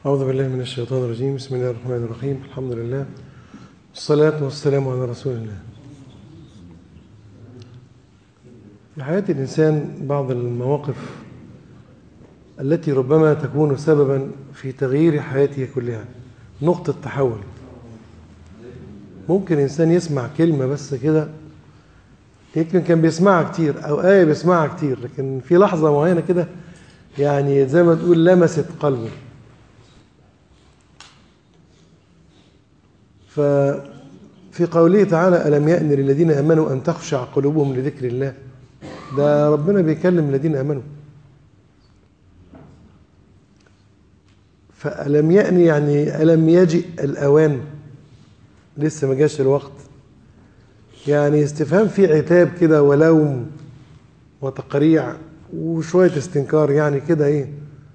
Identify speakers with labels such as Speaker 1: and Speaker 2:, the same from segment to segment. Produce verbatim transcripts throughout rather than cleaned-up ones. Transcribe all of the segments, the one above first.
Speaker 1: أعوذ بالله من الشيطان الرجيم. بسم الله الرحمن الرحيم. الحمد لله والصلاة والسلام على رسول الله. في حياة الإنسان بعض المواقف التي ربما تكون سببا في تغيير حياته كلها، نقطة تحول. ممكن إنسان يسمع كلمة بس كده، يمكن كان بيسمعها كتير أو آية بيسمعها كتير، لكن في لحظة معينة كده يعني زي ما تقول لمست قلبه. ففي قوله تعالى: ألم يأن للذين آمنوا أن تخشع قلوبهم لذكر الله. ده ربنا بيكلم الذين آمنوا. فألم يأن يعني ألم يجئ الأوان، لسه ما جاش الوقت. يعني استفهام فيه عتاب كده ولوم وتقريع وشوية استنكار، يعني كده ايه.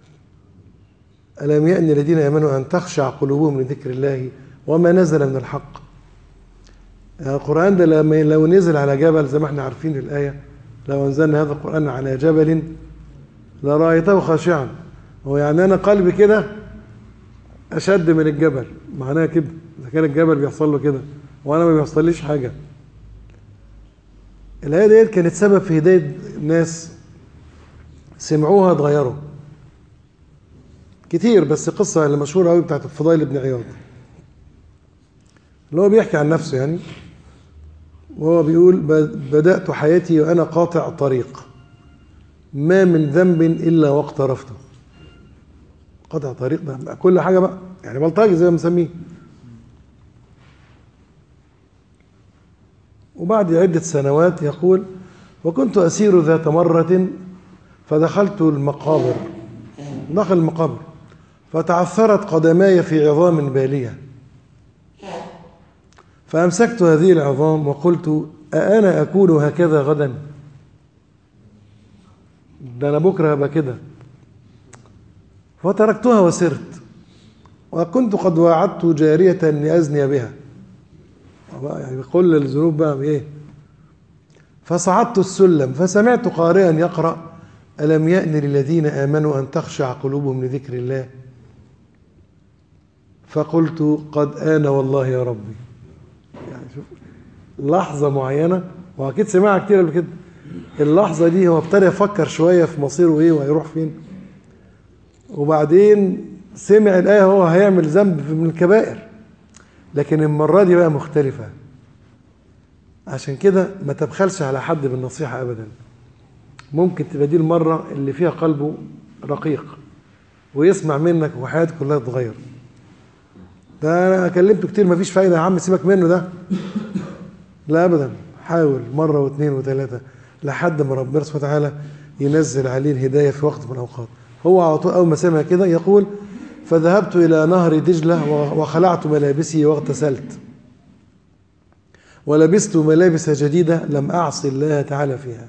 Speaker 1: ألم يأن الذين آمنوا أن تخشع قلوبهم لذكر الله وما نزل من الحق. القرآن ده لما لو نزل على جبل زي ما احنا عارفين الآية: لو أنزلنا هذا القرآن على جبل لرأيته خاشعا. هو يعني أنا قلبي كده أشد من الجبل، معناها كده إذا كان الجبل بيحصل له كده وأنا ما بيحصليش حاجة. الآية ديت كانت سبب في هداية ناس سمعوها اتغيروا كتير. بس قصة اللي مشهورة قوي بتاعت الفضيل بن عياض، اللي هو بيحكي عن نفسه يعني، وهو بيقول: بدأت حياتي وأنا قاطع طريق، ما من ذنب إلا واقترفته. قاطع طريق ده كل حاجة بقى، يعني بلطجي زي ما بنسميه. وبعد عدة سنوات يقول: وكنت أسير ذات مرة فدخلت المقابر، دخل المقابر فتعثرت قدماي في عظام بالية، فأمسكت هذه العظام وقلت: أأنا أكون هكذا غدا؟ ده أنا بكرة هبقى كده. فتركتها وسرت، وكنت قد واعدت جارية لأزني بها، يعني كل الذنوب بقى بإيه. فصعدت السلم فسمعت قارئا يقرأ: ألم يأن للذين آمنوا أن تخشع قلوبهم لذكر الله. فقلت: قد آن والله يا ربي. يعني شوف لحظة معينة، وأكيد سمعها كتير قبل كده. اللحظة دي هو ابتدى يفكر شوية في مصيره إيه وهيروح فين، وبعدين سمع الآية هو هيعمل ذنب من الكبائر، لكن المرة دي بقى مختلفة. عشان كده ما تبخلش على حد بالنصيحة أبدا. ممكن تبقى دي المرة اللي فيها قلبه رقيق ويسمع منك وحياته كلها تتغير. ده أنا كلمته كتير مفيش فايدة يا عم، سيبك منه ده. لا أبدا، حاول مرة واثنين وثلاثة لحد ما ربنا سبحانه وتعالى ينزل عليه الهداية في وقت من الأوقات. هو على طول أول ما سمع كده يقول: فذهبت إلى نهر دجلة وخلعت ملابسي واغتسلت ولبست ملابس جديدة لم أعصي الله تعالى فيها،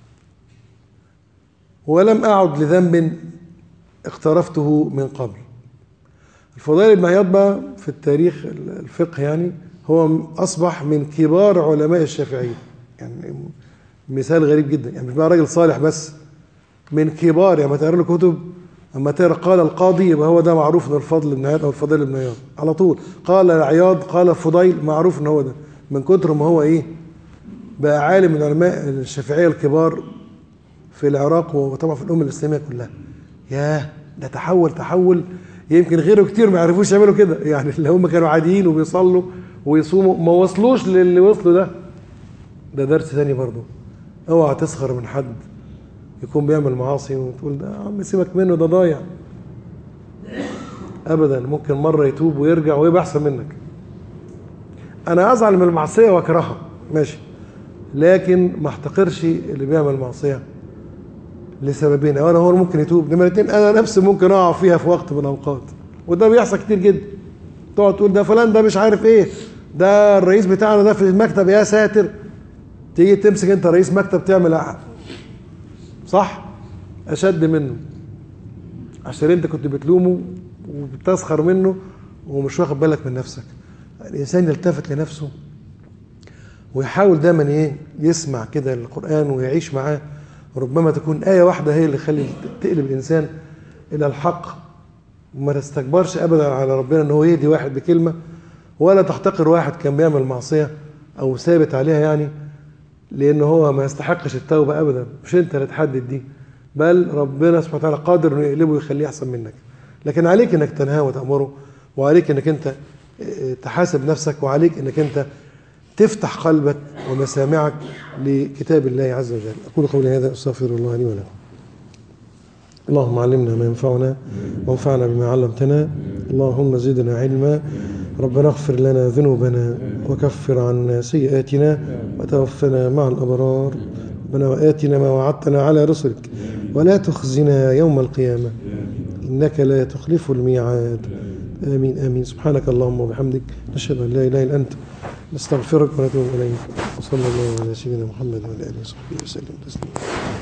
Speaker 1: ولم أعد لذنب اقترفته من قبل. الفضيل بن عياض بقى في التاريخ الفقه يعني هو أصبح من كبار علماء الشافعية، يعني مثال غريب جدا. يعني مش بقى راجل صالح بس، من كبار. يعني ما تقرأ له كتب، أما تقرأ قال القاضي يبقى هو ده معروف إن الفضل بن عياض أو الفضيل بن عياض على طول. قال عياض قال فضيل، معروف إن هو ده، من كتر ما هو إيه بقى عالم من علماء الشافعية الكبار في العراق وطبعا في الأمة الإسلامية كلها. ياه، ده تحول تحول يمكن غيره كتير ما يعرفوش يعملوا كده. يعني اللي هم كانوا عاديين وبيصلوا ويصوموا ما وصلوش للي وصلوا ده. ده درس ثاني برضه. اوعى تسخر من حد يكون بيعمل معاصي وتقول ده يا عم سيبك منه ده ضايع. ابدا، ممكن مرة يتوب ويرجع ويبقى احسن منك. انا ازعل من المعصية واكرهها ماشي، لكن ما احتقرش اللي بيعمل معصية لسببين: اولا هو ممكن يتوب، نمرة اتنين انا نفسي ممكن اقع فيها في وقت من الاوقات، وده بيحصل كتير جدا. تقعد تقول ده فلان ده مش عارف ايه، ده الرئيس بتاعنا ده في المكتب يا ساتر، تيجي تمسك انت رئيس مكتب تعمل أحد. صح اشد منه، عشان انت كنت بتلومه وبتسخر منه ومش واخد بالك من نفسك. الانسان يلتفت لنفسه ويحاول دايما ايه يسمع كده القرآن ويعيش معاه. ربما تكون آية واحدة هي اللي تخلي تقلب الإنسان إلى الحق وما تستكبرش ابدا على ربنا ان هو يهدي واحد بكلمه، ولا تحتقر واحد كان بيعمل معصيه او ثابت عليها يعني، لان هو ما يستحقش التوبه ابدا. مش انت اللي تحدد دي، بل ربنا سبحانه وتعالى قادر انه يقلبه ويخليه احسن منك. لكن عليك انك تنهاه وتامره، وعليك انك انت تحاسب نفسك، وعليك انك انت تفتح قلبك ومسامعك لكتاب الله عز وجل. اقول قولي هذا، استغفر الله لي ولكم. اللهم علمنا ما ينفعنا وانفعنا بما علمتنا. اللهم زدنا علما. ربنا اغفر لنا ذنوبنا وكفر عنا سيئاتنا وتوفنا مع الأبرار. ربنا وآتنا ما وعدتنا على رسلك ولا تخزنا يوم القيامة إنك لا تخلف الميعاد. آمين آمين. سبحانك اللهم وبحمدك، نشهد أن لا إله إلا أنت، نستغفرك ونتوب إليك. وصلى الله على سيدنا محمد وعلى آله وصحبه وسلم تسليما.